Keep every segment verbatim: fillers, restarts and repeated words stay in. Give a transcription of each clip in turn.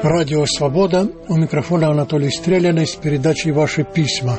Радио «Свобода», у микрофона Анатолий Стрелянный с передачей «Ваши письма».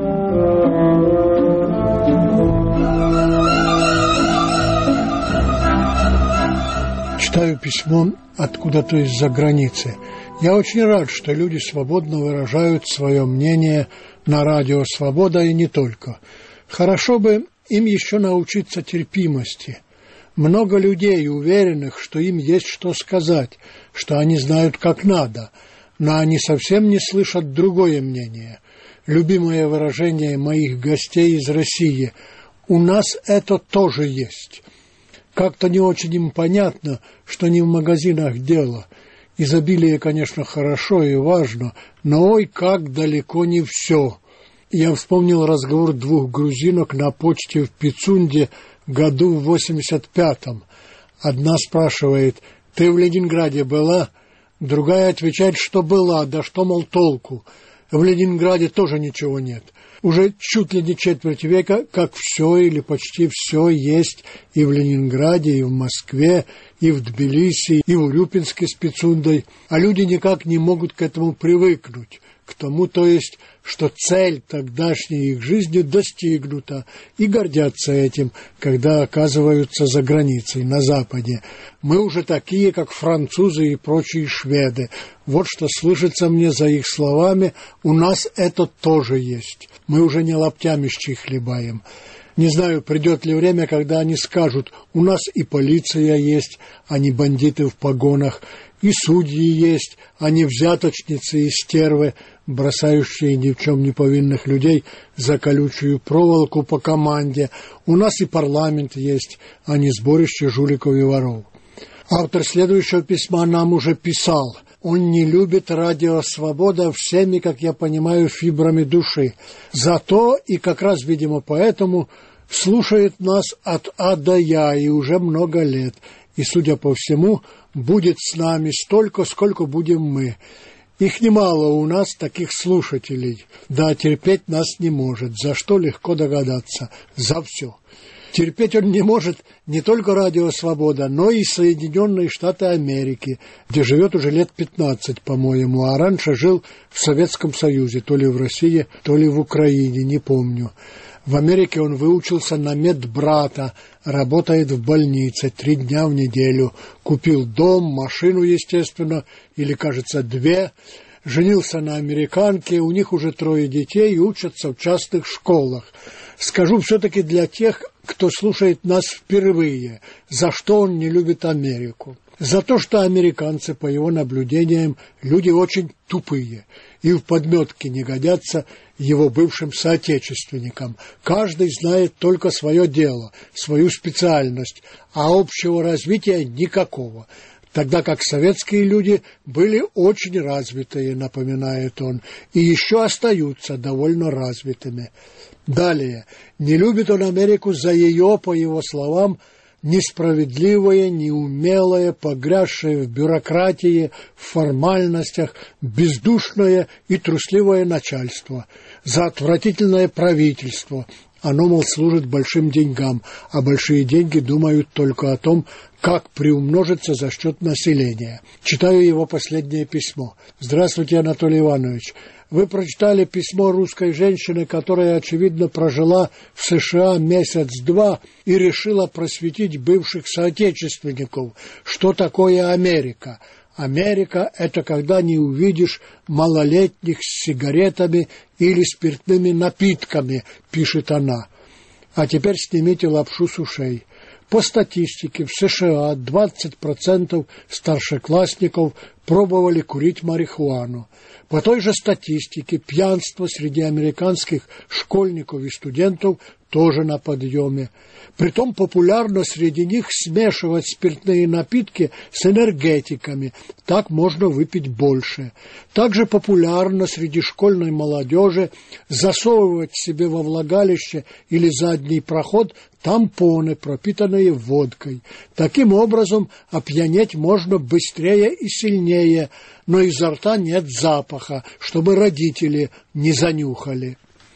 Читаю письмо откуда-то из-за границы. Я очень рад, что люди свободно выражают свое мнение на радио «Свобода» и не только. Хорошо бы им еще научиться терпимости. Много людей, уверенных, что им есть что сказать, что они знают как надо, но они совсем не слышат другое мнение. Любимое выражение моих гостей из России: «У нас это тоже есть». Как-то не очень им понятно, что не в магазинах дело. Изобилие, конечно, хорошо и важно, но ой, как далеко не все. Я вспомнил разговор двух грузинок на почте в Пицунде году в восемьдесят пятом. Одна спрашивает: «Ты в Ленинграде была?» Другая отвечает, что была, да что, мол, толку. В Ленинграде тоже ничего нет. Уже чуть ли не четверть века, как все или почти все есть и в Ленинграде, и в Москве, и в Тбилиси, и в Урюпинске с Пицундой, а люди никак не могут к этому привыкнуть, к тому, то есть, что цель тогдашней их жизни достигнута, и гордятся этим, когда оказываются за границей, на Западе. Мы уже такие, как французы и прочие шведы. Вот что слышится мне за их словами: «У нас это тоже есть». Мы уже не лоптями щи хлебаем. Не знаю, придет ли время, когда они скажут: «У нас и полиция есть, а не бандиты в погонах, и судьи есть, а не взяточницы и стервы, бросающие ни в чем не повинных людей за колючую проволоку по команде. У нас и парламент есть, а не сборище жуликов и воров». Автор следующего письма нам уже писал. Он не любит радио «Свобода» всеми, как я понимаю, фибрами души. Зато, и как раз, видимо, поэтому, слушает нас от А до Я и уже много лет. И, судя по всему, будет с нами столько, сколько будем мы. Их немало у нас, таких слушателей. Да, терпеть нас не может, за что легко догадаться. За все. Терпеть он не может не только радио «Свобода», но и Соединенные Штаты Америки, где живет уже лет пятнадцать, по-моему, а раньше жил в Советском Союзе, то ли в России, то ли в Украине, не помню. В Америке он выучился на медбрата, работает в больнице три дня в неделю, купил дом, машину, естественно, или, кажется, две, женился на американке, у них уже трое детей и учатся в частных школах. Скажу все-таки для тех, кто слушает нас впервые, за что он не любит Америку. За то, что американцы, по его наблюдениям, люди очень тупые и в подметке не годятся его бывшим соотечественникам. Каждый знает только свое дело, свою специальность, а общего развития никакого. Тогда как советские люди были очень развитые, напоминает он, и еще остаются довольно развитыми. Далее. Не любит он Америку за ее, по его словам, несправедливое, неумелое, погрязшее в бюрократии, в формальностях, бездушное и трусливое начальство, за отвратительное правительство. Оно, мол, служит большим деньгам, а большие деньги думают только о том, как приумножиться за счет населения. Читаю его последнее письмо. «Здравствуйте, Анатолий Иванович. Вы прочитали письмо русской женщины, которая, очевидно, прожила в США месяц-два и решила просветить бывших соотечественников, что такое Америка. Америка – это когда не увидишь малолетних с сигаретами или спиртными напитками», пишет она. А теперь снимите лапшу с ушей. По статистике, в США двадцать процентов старшеклассников пробовали курить марихуану. По той же статистике, пьянство среди американских школьников и студентов тоже на подъеме. Притом популярно среди них смешивать спиртные напитки с энергетиками, так можно выпить больше. Также популярно среди школьной молодежи засовывать себе во влагалище или задний проход тампоны, пропитанные водкой. Таким образом, опьянеть можно быстрее и сильнее, но изо рта нет запаха, чтобы родители не занюхали.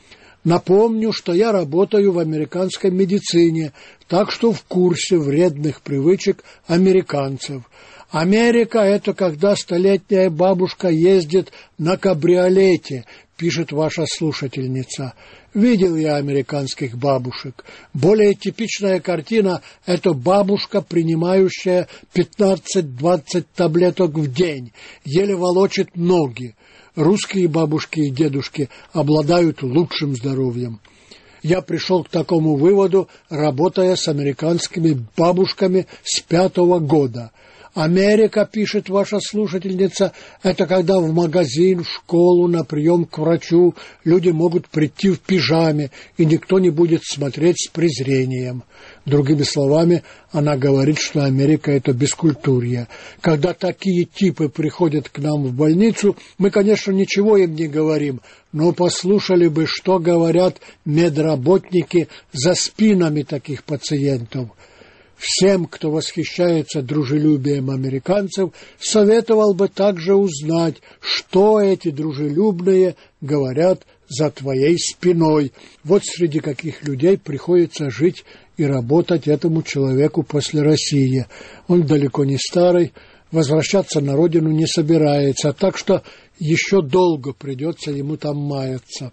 Напомню, что я работаю в американской медицине, так что в курсе вредных привычек американцев. Америка – это когда столетняя бабушка ездит на кабриолете, пишет ваша слушательница. Видел я американских бабушек. Более типичная картина – это бабушка, принимающая пятнадцать-двадцать таблеток в день, еле волочит ноги. Русские бабушки и дедушки обладают лучшим здоровьем. Я пришел к такому выводу, работая с американскими бабушками с пятого года. Америка, пишет ваша слушательница, это когда в магазин, в школу, на прием к врачу люди могут прийти в пижаме, и никто не будет смотреть с презрением. Другими словами, она говорит, что Америка – это бескультурье. Когда такие типы приходят к нам в больницу, мы, конечно, ничего им не говорим, но послушали бы, что говорят медработники за спинами таких пациентов. Всем, кто восхищается дружелюбием американцев, советовал бы также узнать, что эти дружелюбные говорят за твоей спиной. Вот среди каких людей приходится жить и работать этому человеку после России. Он далеко не старый, возвращаться на родину не собирается, так что еще долго придется ему там маяться.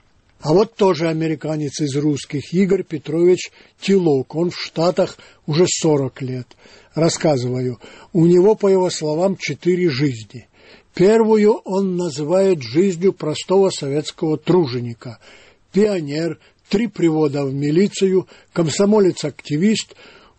А вот тоже американец из русских, Игорь Петрович Тилок. Он в Штатах уже сорок лет. Рассказываю, у него, по его словам, четыре жизни. Первую он называет жизнью простого советского труженика. Пионер, три привода в милицию, комсомолец-активист,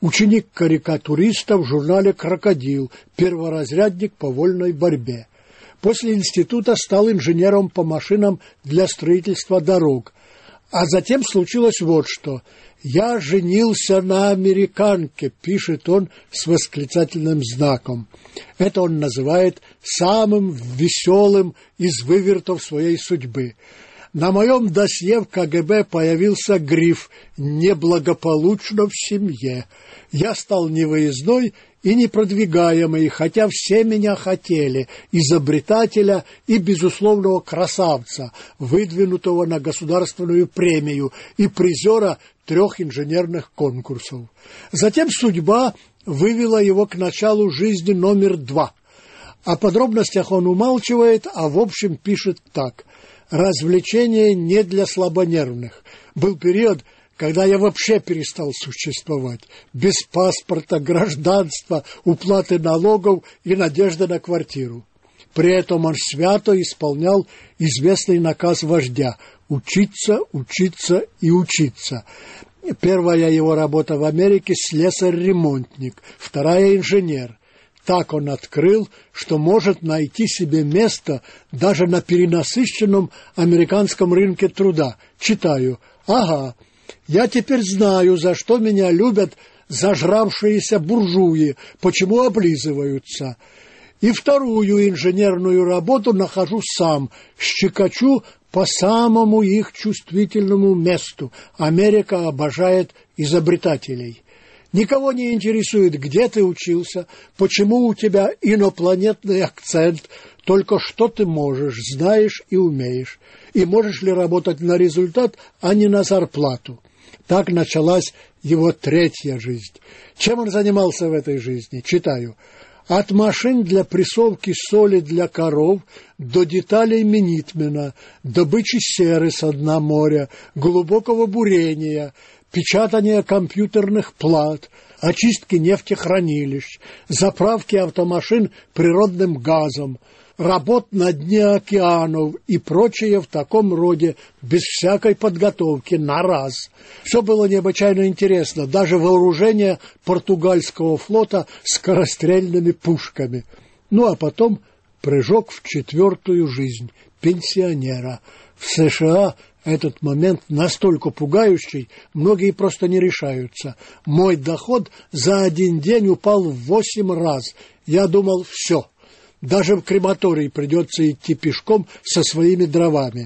ученик-карикатуриста в журнале «Крокодил», перворазрядник по вольной борьбе. После института стал инженером по машинам для строительства дорог. А затем случилось вот что. «Я женился на американке», пишет он с восклицательным знаком. Это он называет самым веселым из вывертов своей судьбы. На моем досье в ка гэ бэ появился гриф «Неблагополучно в семье». Я стал невыездной и непродвигаемый, хотя все меня хотели, изобретателя и безусловного красавца, выдвинутого на государственную премию и призера трех инженерных конкурсов. Затем судьба вывела его к началу жизни номер два. О подробностях он умалчивает, а в общем пишет так. «Развлечение не для слабонервных. Был период, когда я вообще перестал существовать, без паспорта, гражданства, уплаты налогов и надежды на квартиру. При этом он свято исполнял известный наказ вождя – учиться, учиться и учиться. Первая его работа в Америке – слесарь-ремонтник, вторая – инженер. Так он открыл, что может найти себе место даже на перенасыщенном американском рынке труда. Читаю. Ага. Я теперь знаю, за что меня любят зажравшиеся буржуи, почему облизываются. И вторую инженерную работу нахожу сам, щекочу по самому их чувствительному месту. Америка обожает изобретателей. Никого не интересует, где ты учился, почему у тебя инопланетный акцент, только что ты можешь, знаешь и умеешь, и можешь ли работать на результат, а не на зарплату. Так началась его третья жизнь. Чем он занимался в этой жизни? Читаю. От машин для прессовки соли для коров до деталей Минитмена, добычи серы со дна моря, глубокого бурения, печатания компьютерных плат, очистки нефтехранилищ, заправки автомашин природным газом, работ на дне океанов и прочее в таком роде, без всякой подготовки, на раз. Все было необычайно интересно, даже вооружение португальского флота скорострельными пушками. Ну а потом прыжок в четвертую жизнь пенсионера. В США этот момент настолько пугающий, многие просто не решаются. Мой доход за один день упал в восемь раз. Я думал, все. Даже в крематорий придется идти пешком со своими дровами.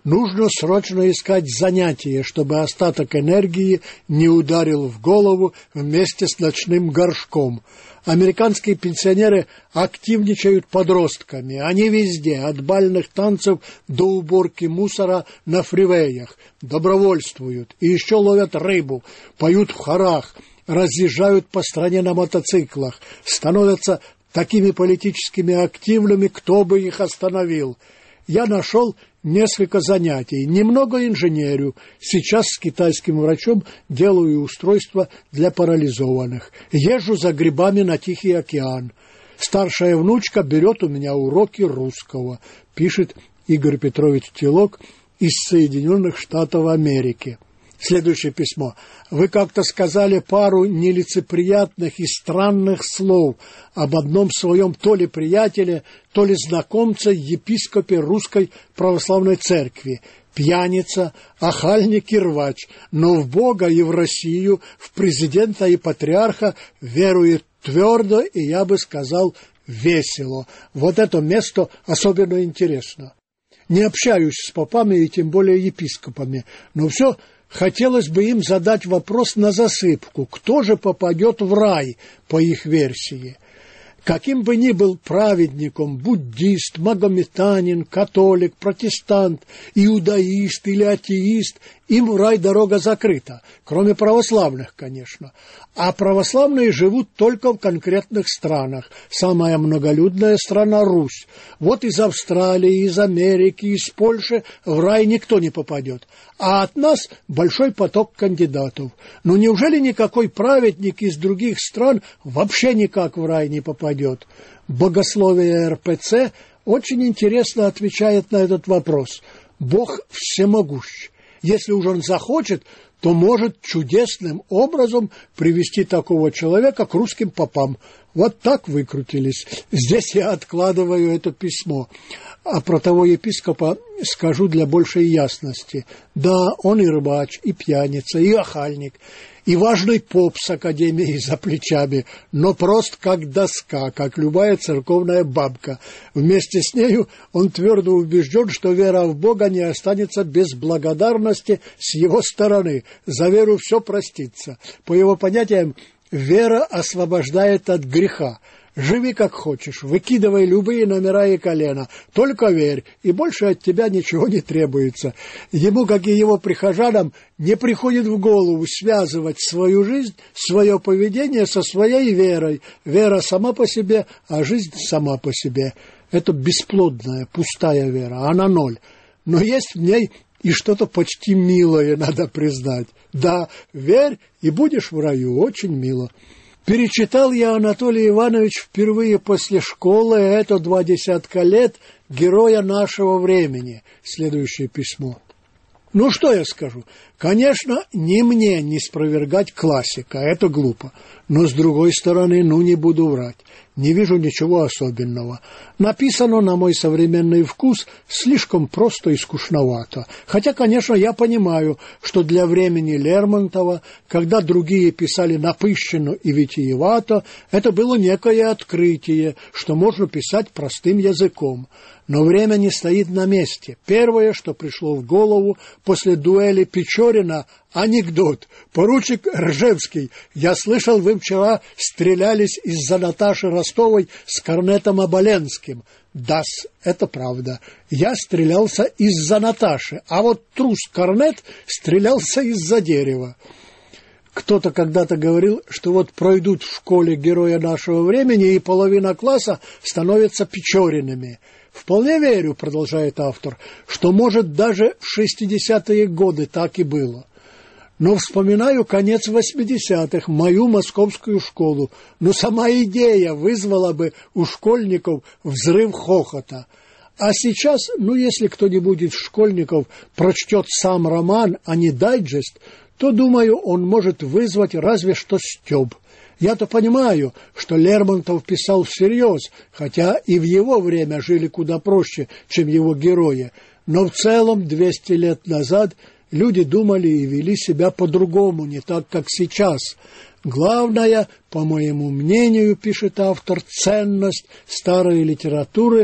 Нужно срочно искать занятие, чтобы остаток энергии не ударил в голову вместе с ночным горшком. Американские пенсионеры активничают подростками. Они везде, от бальных танцев до уборки мусора на фривеях. Добровольствуют и еще ловят рыбу, поют в хорах, разъезжают по стране на мотоциклах, становятся такими политическими активными, кто бы их остановил. Я нашел несколько занятий, немного инженерию. Сейчас с китайским врачом делаю устройство для парализованных. Езжу за грибами на Тихий океан. Старшая внучка берет у меня уроки русского, пишет Игорь Петрович Телок из Соединенных Штатов Америки. Следующее письмо. Вы как-то сказали пару нелицеприятных и странных слов об одном своем то ли приятеле, то ли знакомце, епископе Русской Православной Церкви. Пьяница, охальник и рвач, но в Бога и в Россию, в президента и патриарха верует твердо и, я бы сказал, весело. Вот это место особенно интересно. Не общаюсь с попами и тем более епископами, но все... Хотелось бы им задать вопрос на засыпку, кто же попадет в рай, по их версии. Каким бы ни был праведником, буддист, магометанин, католик, протестант, иудаист или атеист, им в рай дорога закрыта, кроме православных, конечно. А православные живут только в конкретных странах. Самая многолюдная страна — Русь. Вот из Австралии, из Америки, из Польши в рай никто не попадет. А от нас большой поток кандидатов. Но неужели никакой праведник из других стран вообще никак в рай не попадет? Богословие эр пэ цэ очень интересно отвечает на этот вопрос. Бог всемогущ. Если уж он захочет, то может чудесным образом привести такого человека к русским попам. Вот так выкрутились. Здесь я откладываю это письмо. А про того епископа скажу для большей ясности. Да, он и рыбач, и пьяница, и охальник, и важный поп с академией за плечами, но прост как доска, как любая церковная бабка. Вместе с нею он твердо убежден, что вера в Бога не останется без благодарности с его стороны. За веру все простится. По его понятиям, вера освобождает от греха. Живи как хочешь, выкидывай любые номера и колена, только верь, и больше от тебя ничего не требуется. Ему, как и его прихожанам, не приходит в голову связывать свою жизнь, свое поведение со своей верой. Вера сама по себе, а жизнь сама по себе. Это бесплодная, пустая вера, она ноль. Но есть в ней и что-то почти милое, надо признать. Да, верь, и будешь в раю, очень мило. Перечитал я, Анатолий Иванович, впервые после школы, это два десятка лет, героя нашего времени. Следующее письмо. Ну, что я скажу? Конечно, ни мне не спровергать классика, это глупо. Но, с другой стороны, ну, не буду врать. Не вижу ничего особенного. Написано, на мой современный вкус, слишком просто и скучновато. Хотя, конечно, я понимаю, что для времени Лермонтова, когда другие писали напыщенно и витиевато, это было некое открытие, что можно писать простым языком. Но время не стоит на месте. Первое, что пришло в голову после дуэли Печорина — анекдот. Поручик Ржевский, я слышал, вы вчера стрелялись из-за Наташи Ростовой с корнетом Оболенским. Да-с, это правда. Я стрелялся из-за Наташи, а вот трус Корнет стрелялся из-за дерева. Кто-то когда-то говорил, что вот пройдут в школе героя нашего времени, и половина класса становится Печориными. Вполне верю, продолжает автор, что, может, даже в шестидесятые годы так и было. Но вспоминаю конец восьмидесятых, мою московскую школу. Но сама идея вызвала бы у школьников взрыв хохота. А сейчас, ну, если кто-нибудь из школьников прочтет сам роман, а не дайджест, то, думаю, он может вызвать разве что стёб. Я-то понимаю, что Лермонтов писал всерьез, хотя и в его время жили куда проще, чем его герои. Но в целом двести лет назад люди думали и вели себя по-другому, не так, как сейчас. Главное, по моему мнению, пишет автор, ценность старой литературы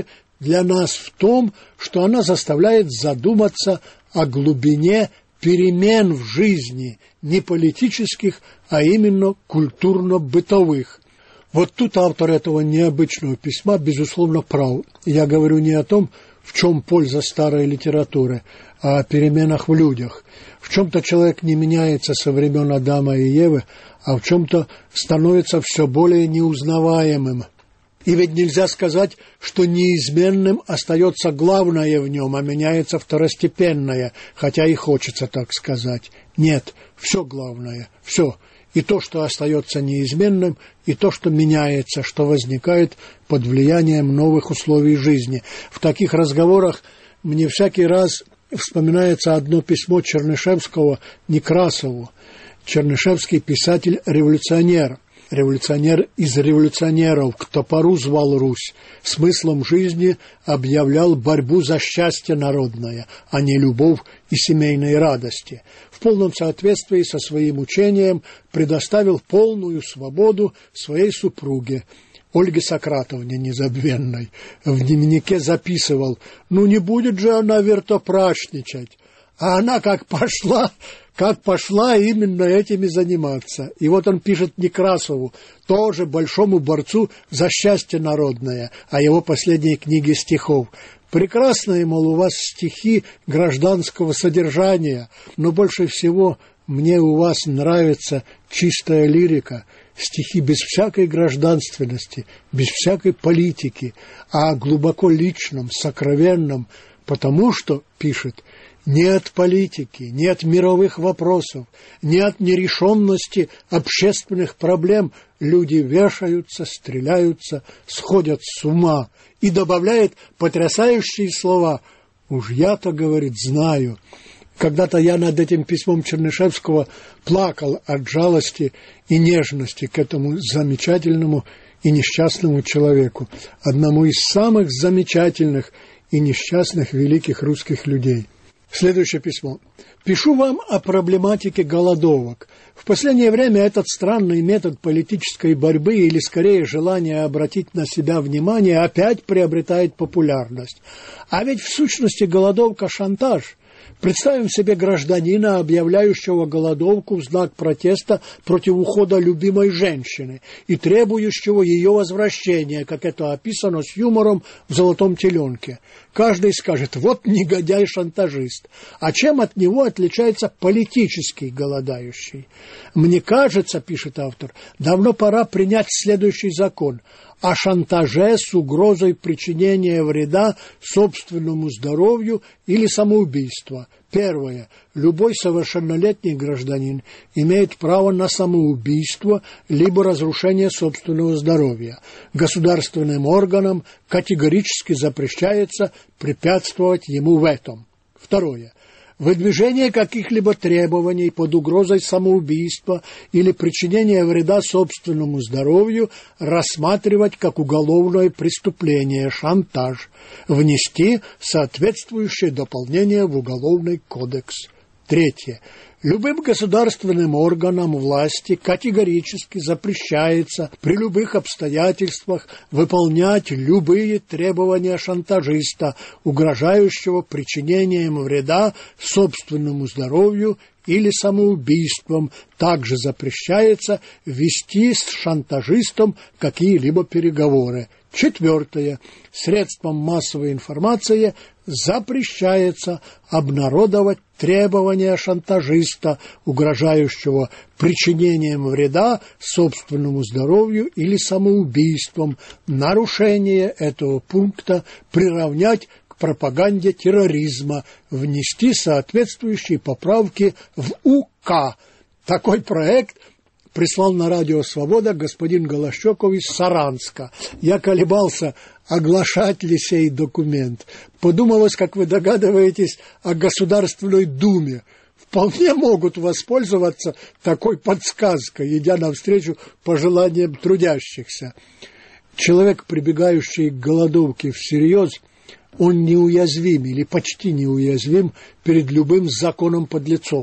для нас в том, что она заставляет задуматься о глубине перемен в жизни, не политических, а именно культурно-бытовых. Вот тут автор этого необычного письма, безусловно, прав. Я говорю не о том, в чем польза старой литературы, а о переменах в людях. В чем-то человек не меняется со времен Адама и Евы, а в чем-то становится все более неузнаваемым. И ведь нельзя сказать, что неизменным остается главное в нем, а меняется второстепенное, хотя и хочется так сказать. Нет, все главное, все. И то, что остается неизменным, и то, что меняется, что возникает под влиянием новых условий жизни. В таких разговорах мне всякий раз вспоминается одно письмо Чернышевского Некрасову. Чернышевский писатель-революционер. Революционер из революционеров, к топору звал Русь, смыслом жизни объявлял борьбу за счастье народное, а не любовь и семейные радости. В полном соответствии со своим учением предоставил полную свободу своей супруге, Ольге Сократовне незабвенной. В дневнике записывал: «Ну не будет же она вертопрачничать». А она как пошла, как пошла именно этими заниматься. И вот он пишет Некрасову, тоже большому борцу за счастье народное, о его последней книге стихов. Прекрасные, мол, у вас стихи гражданского содержания, но больше всего мне у вас нравится чистая лирика, стихи без всякой гражданственности, без всякой политики, а глубоко личном, сокровенном, потому что, пишет, нет политики, нет мировых вопросов, нет нерешенности общественных проблем. Люди вешаются, стреляются, сходят с ума. И добавляет потрясающие слова. Уж я-то, говорит, знаю. Когда-то я над этим письмом Чернышевского плакал от жалости и нежности к этому замечательному и несчастному человеку, одному из самых замечательных и несчастных великих русских людей. Следующее письмо. Пишу вам о проблематике голодовок. В последнее время этот странный метод политической борьбы, или скорее желание обратить на себя внимание, опять приобретает популярность. А ведь в сущности голодовка – шантаж. Представим себе гражданина, объявляющего голодовку в знак протеста против ухода любимой женщины и требующего ее возвращения, как это описано с юмором в «Золотом теленке». Каждый скажет: вот негодяй-шантажист. А чем от него отличается политический голодающий? Мне кажется, пишет автор, давно пора принять следующий закон – о шантаже с угрозой причинения вреда собственному здоровью или самоубийства. Первое. Любой совершеннолетний гражданин имеет право на самоубийство либо разрушение собственного здоровья. Государственным органам категорически запрещается препятствовать ему в этом. Второе. Выдвижение каких-либо требований под угрозой самоубийства или причинения вреда собственному здоровью рассматривать как уголовное преступление, шантаж, внести соответствующее дополнение в Уголовный кодекс. Третье. Любым государственным органам власти категорически запрещается при любых обстоятельствах выполнять любые требования шантажиста, угрожающего причинением вреда собственному здоровью или самоубийством. Также запрещается вести с шантажистом какие-либо переговоры. Четвертое. Средствам массовой информации запрещается обнародовать требования шантажиста, угрожающего причинением вреда собственному здоровью или самоубийством. Нарушение этого пункта приравнять к пропаганде терроризма, внести соответствующие поправки в УК. Такой проект прислал на радио «Свобода» господин Голощёков из Саранска. Я колебался, оглашать ли сей документ. Подумалось, как вы догадываетесь, о Государственной Думе. Вполне могут воспользоваться такой подсказкой, идя навстречу пожеланиям трудящихся. Человек, прибегающий к голодовке всерьез, он неуязвим или почти неуязвим перед любым законом подлецов.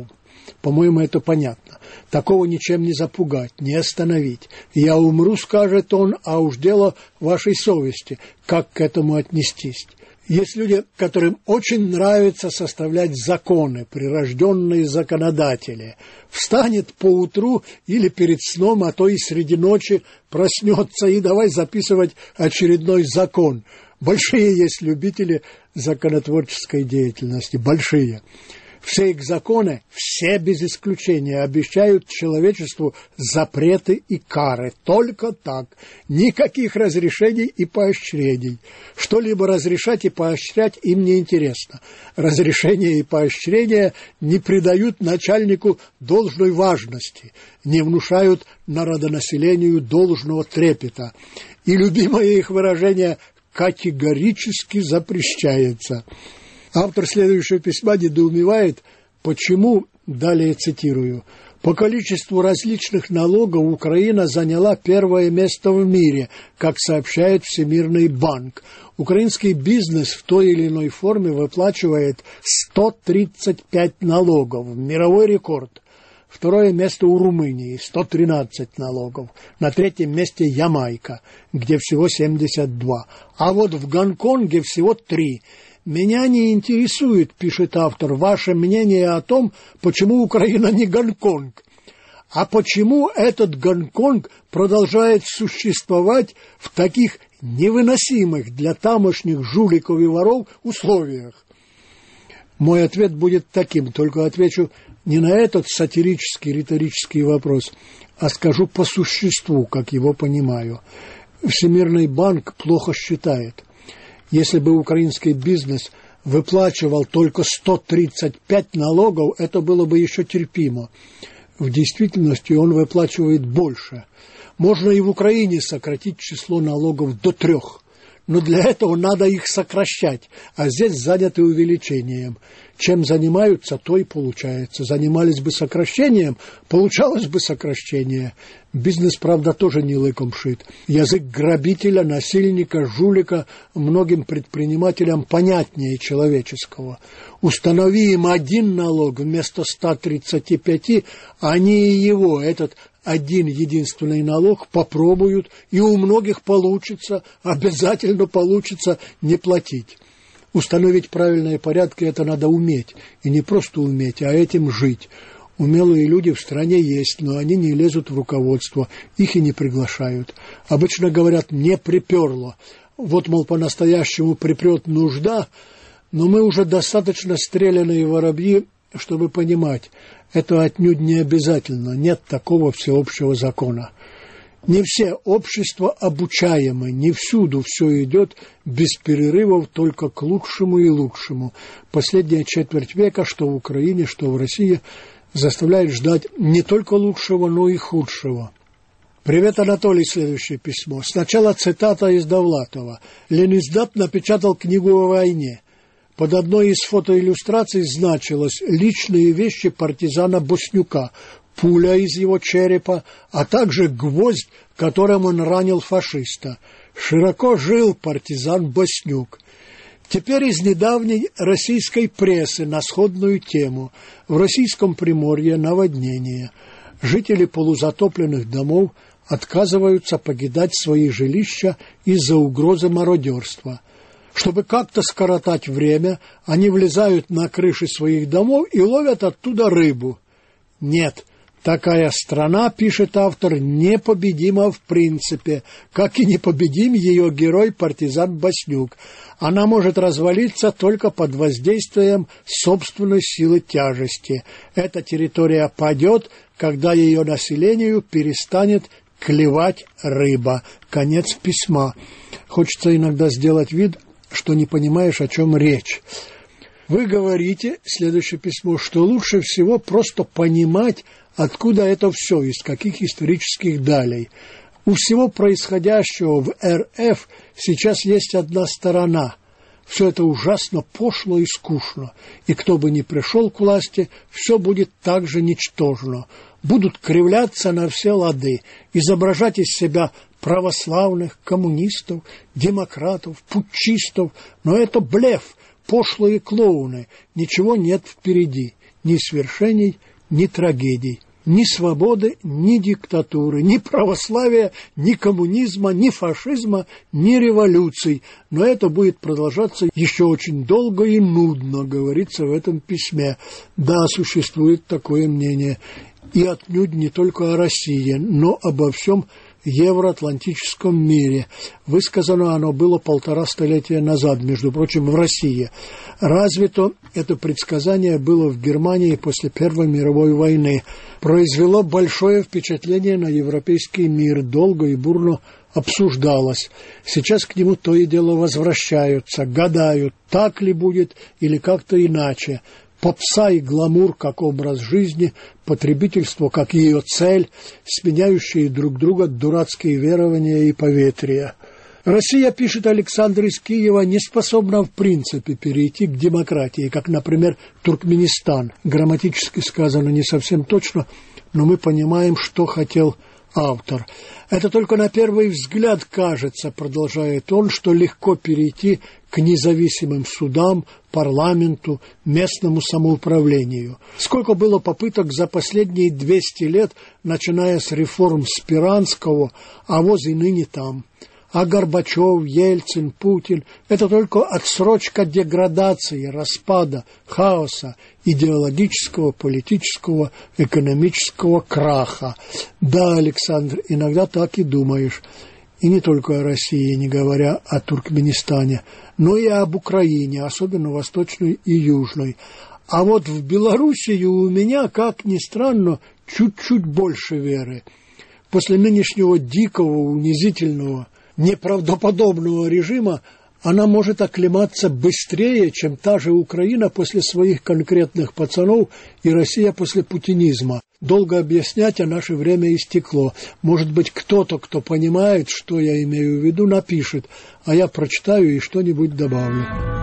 По-моему, это понятно. Такого ничем не запугать, не остановить. «Я умру», скажет он, а уж дело вашей совести, как к этому отнестись. Есть люди, которым очень нравится составлять законы, прирожденные законодатели. Встанет поутру или перед сном, а то и среди ночи проснется и давай записывать очередной закон. Большие есть любители законотворческой деятельности, большие. Все их законы, все без исключения, обещают человечеству запреты и кары. Только так. Никаких разрешений и поощрений. Что-либо разрешать и поощрять им не интересно. Разрешения и поощрения не придают начальнику должной важности, не внушают народонаселению должного трепета. И любимое их выражение «категорически запрещается». Автор следующего письма недоумевает, почему, далее цитирую, «по количеству различных налогов Украина заняла первое место в мире, как сообщает Всемирный банк. Украинский бизнес в той или иной форме выплачивает сто тридцать пять налогов, мировой рекорд. Второе место у Румынии, сто тринадцать налогов. На третьем месте Ямайка, где всего семьдесят два. А вот в Гонконге всего три. «Меня не интересует, — пишет автор, — ваше мнение о том, почему Украина не Гонконг, а почему этот Гонконг продолжает существовать в таких невыносимых для тамошних жуликов и воров условиях». Мой ответ будет таким, только отвечу не на этот сатирический риторический вопрос, а скажу по существу, как его понимаю. Всемирный банк плохо считает. Если бы украинский бизнес выплачивал только сто тридцать пять налогов, это было бы еще терпимо. В действительности он выплачивает больше. Можно и в Украине сократить число налогов до трех, но для этого надо их сокращать, а здесь заняты увеличением. Чем занимаются, то и получается. Занимались бы сокращением, получалось бы сокращение. Бизнес, правда, тоже не лыком шит. Язык грабителя, насильника, жулика многим предпринимателям понятнее человеческого. Установи им один налог вместо ста тридцати пяти, они и его, этот один единственный налог, попробуют, и у многих получится, обязательно получится не платить. Установить правильные порядки – это надо уметь, и не просто уметь, а этим жить. Умелые люди в стране есть, но они не лезут в руководство, их и не приглашают. Обычно говорят «не приперло». Вот, мол, по-настоящему припрет нужда, но мы уже достаточно стрелянные воробьи, чтобы понимать, это отнюдь не обязательно, нет такого всеобщего закона. Не все общества обучаемы, не всюду все идет без перерывов только к лучшему и лучшему. Последняя четверть века, что в Украине, что в России, заставляет ждать не только лучшего, но и худшего. Привет, Анатолий, следующее письмо. Сначала цитата из Довлатова. Лениздат напечатал книгу о войне. Под одной из фотоиллюстраций значилось «Личные вещи партизана Боснюка», пуля из его черепа, а также гвоздь, которым он ранил фашиста. Широко жил партизан Боснюк. Теперь из недавней российской прессы на сходную тему. В российском Приморье наводнение. Жители полузатопленных домов отказываются покидать свои жилища из-за угрозы мародерства. Чтобы как-то скоротать время, они влезают на крыши своих домов и ловят оттуда рыбу. Нет, такая страна, пишет автор, непобедима в принципе, как и непобедим ее герой-партизан Боснюк. Она может развалиться только под воздействием собственной силы тяжести. Эта территория падет, когда ее населению перестанет клевать рыба. Конец письма. Хочется иногда сделать вид, что не понимаешь, о чем речь. Вы говорите, следующее письмо, что лучше всего просто понимать, откуда это все, из каких исторических далей. У всего происходящего в эр эф сейчас есть одна сторона. Все это ужасно пошло и скучно, и кто бы ни пришел к власти, все будет так же ничтожно. Будут кривляться на все лады, изображать из себя православных, коммунистов, демократов, путчистов, но это блеф, пошлые клоуны, ничего нет впереди, ни свершений, ни трагедий. Ни свободы, ни диктатуры, ни православия, ни коммунизма, ни фашизма, ни революций. Но это будет продолжаться еще очень долго и нудно, говорится в этом письме. Да, существует такое мнение. И отнюдь не только о России, но обо всем евроатлантическом мире. Высказано оно было полтора столетия назад, между прочим, в России. Разве то это предсказание было в Германии после Первой мировой войны. Произвело большое впечатление на европейский мир, долго и бурно обсуждалось. Сейчас к нему то и дело возвращаются, гадают, так ли будет или как-то иначе. Попса и гламур как образ жизни, потребительство как ее цель, сменяющие друг друга дурацкие верования и поветрия. Россия, пишет Александр из Киева, не способна в принципе перейти к демократии, как, например, Туркменистан. Грамматически сказано не совсем точно, но мы понимаем, что хотел автор. Это только на первый взгляд кажется, продолжает он, что легко перейти к независимым судам, парламенту, местному самоуправлению. Сколько было попыток за последние двести лет, начиная с реформ Спиранского, а воз и ныне там. А Горбачев, Ельцин, Путин – это только отсрочка деградации, распада, хаоса, идеологического, политического, экономического краха. Да, Александр, иногда так и думаешь. И не только о России, не говоря о Туркменистане, но и об Украине, особенно Восточной и Южной. А вот в Белоруссию у меня, как ни странно, чуть-чуть больше веры. После нынешнего дикого, унизительного, неправдоподобного режима она может оклематься быстрее, чем та же Украина после своих конкретных пацанов и Россия после путинизма. Долго объяснять, а наше время истекло. Может быть, кто-то, кто понимает, что я имею в виду, напишет, а я прочитаю и что-нибудь добавлю.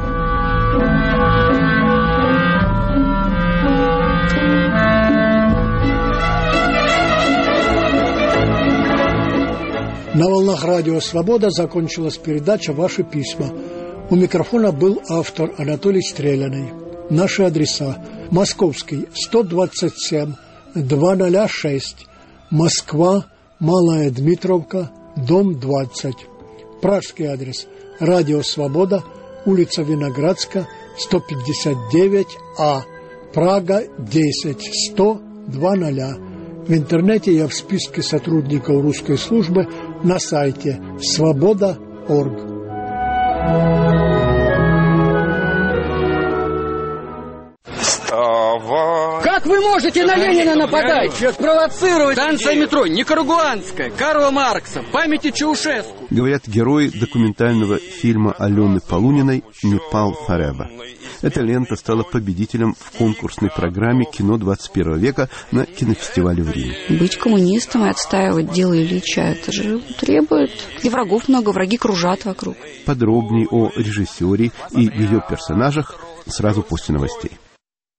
На волнах радио «Свобода» закончилась передача «Ваши письма». У микрофона был автор Анатолий Стреляный. Наши адреса: Московский, сто двадцать семь, двести шесть, Москва, Малая Дмитровка, дом двадцать. Пражский адрес: радио «Свобода», улица Виноградска, сто пятьдесят девять А, Прага, десять, сто, двадцать. В интернете я в списке сотрудников русской службы на сайте свобода точка орг. Как вы можете на Ленина нападать? Спровоцировать? Станция метро Никарагуанская, Карла Маркса, памяти Чаушеску. Говорят герои документального фильма Алены Полуниной «Непал Форева». Эта лента стала победителем в конкурсной программе «Кино двадцать первого века» на кинофестивале в Риме. Быть коммунистом и отстаивать дело Ильича, это же требует... И врагов много, враги кружат вокруг. Подробней о режиссере и ее персонажах сразу после новостей.